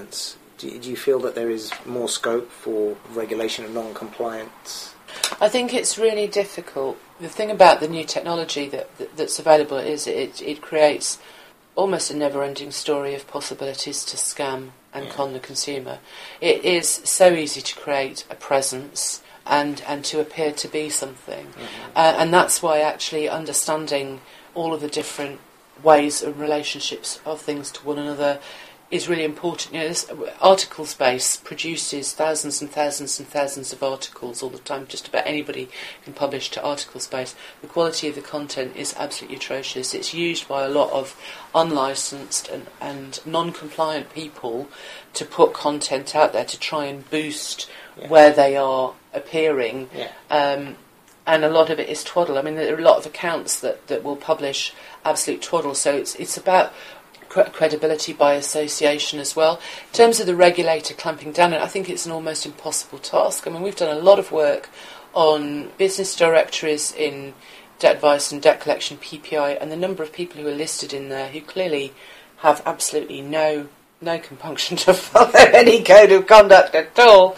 non-compliance. Do you feel that there is more scope for regulation of non-compliance? I think it's really difficult. The thing about the new technology that's available is it creates almost a never-ending story of possibilities to scam and con the consumer. It is so easy to create a presence and to appear to be something. And that's why actually understanding all of the different ways and relationships of things to one another is really important. You know, this article space produces thousands and thousands and thousands of articles all the time. Just about anybody can publish to article space. The quality of the content is absolutely atrocious. It's used by a lot of unlicensed and non-compliant people to put content out there to try and boost where they are appearing. And a lot of it is twaddle. I mean, there are a lot of accounts that will publish absolute twaddle. So it's about credibility by association as well. In terms of the regulator clamping down, I think it's an almost impossible task. I mean, we've done a lot of work on business directories in debt advice and debt collection, PPI, and the number of people who are listed in there who clearly have absolutely no compunction to follow any code of conduct at all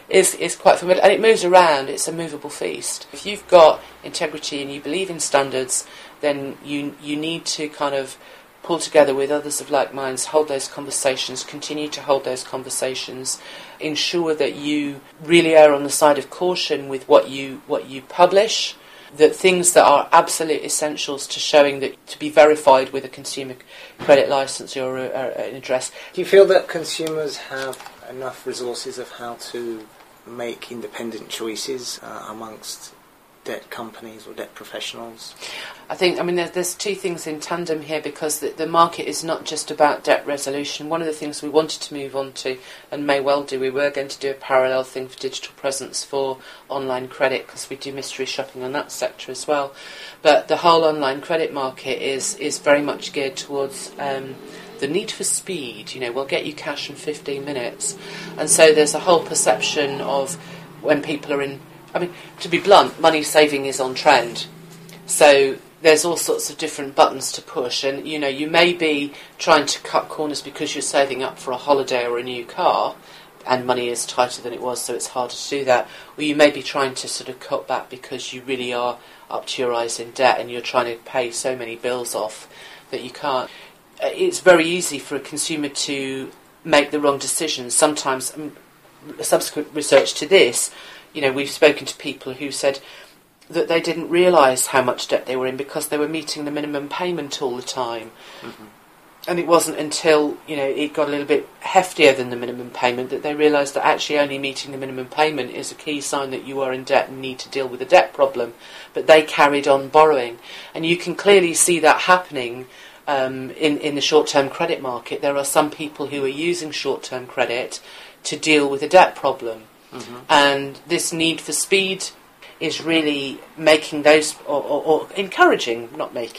is quite familiar. And it moves around. It's a movable feast. If you've got integrity and you believe in standards, then you need to kind of pull together with others of like minds, hold those conversations, continue to hold those conversations, ensure that you really are on the side of caution with what you publish, that things that are absolute essentials to showing that to be verified with a consumer credit licence or an address. Do you feel that consumers have enough resources of how to make independent choices amongst debt companies or debt professionals? I think, there's two things in tandem here, because the market is not just about debt resolution. One of the things we wanted to move on to, and may well do, we were going to do a parallel thing for digital presence for online credit, because we do mystery shopping on that sector as well. But the whole online credit market is very much geared towards the need for speed. You know, we'll get you cash in 15 minutes. And so there's a whole perception of when people are in... to be blunt, money saving is on trend. So there's all sorts of different buttons to push, and you may be trying to cut corners because you're saving up for a holiday or a new car, and money is tighter than it was, so it's harder to do that. Or you may be trying to sort of cut back because you really are up to your eyes in debt and you're trying to pay so many bills off that you can't. It's very easy for a consumer to make the wrong decisions. Sometimes, subsequent research to this, we've spoken to people who said that they didn't realise how much debt they were in because they were meeting the minimum payment all the time. And it wasn't until, it got a little bit heftier than the minimum payment that they realised that actually only meeting the minimum payment is a key sign that you are in debt and need to deal with a debt problem. But they carried on borrowing. And you can clearly see that happening in the short-term credit market. There are some people who are using short-term credit to deal with a debt problem. And this need for speed is really making those, or encouraging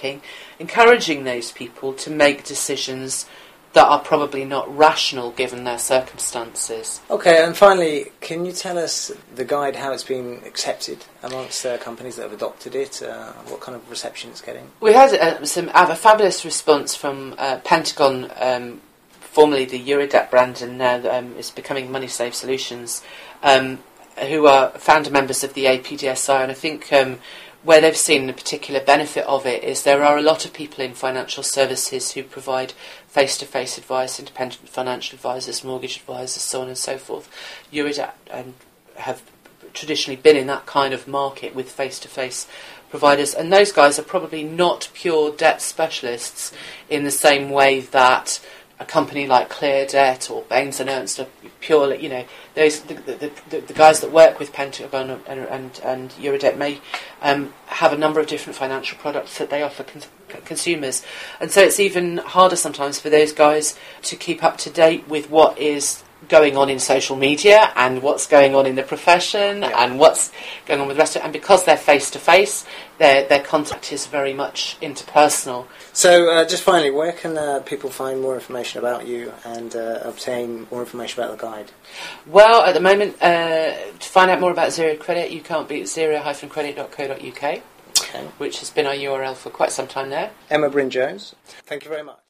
those people to make decisions that are probably not rational given their circumstances. Okay, and finally, can you tell us the guide, how it's been accepted amongst companies that have adopted it, what kind of reception it's getting? We had a fabulous response from Pentagon, formerly the Eurodebt brand, and now it's becoming MoneySave Solutions, who are founder members of the APDSI, and I think where they've seen the particular benefit of it is there are a lot of people in financial services who provide face-to-face advice, independent financial advisors, mortgage advisors, so on and so forth. Eurodebt have traditionally been in that kind of market with face-to-face providers, and those guys are probably not pure debt specialists in the same way that a company like ClearDebt or Baines and Ernst are purely, those the guys that work with Pentagon and Eurodebt may have a number of different financial products that they offer consumers, and so it's even harder sometimes for those guys to keep up to date with what is going on in social media and what's going on in the profession and what's going on with the rest of it. And because they're face-to-face, their contact is very much interpersonal. So just finally, where can people find more information about you and obtain more information about the guide? Well, at the moment, to find out more about Zero Credit, you can't beat zero-credit.co.uk, which has been our URL for quite some time now. Emma Bryn Jones, thank you very much.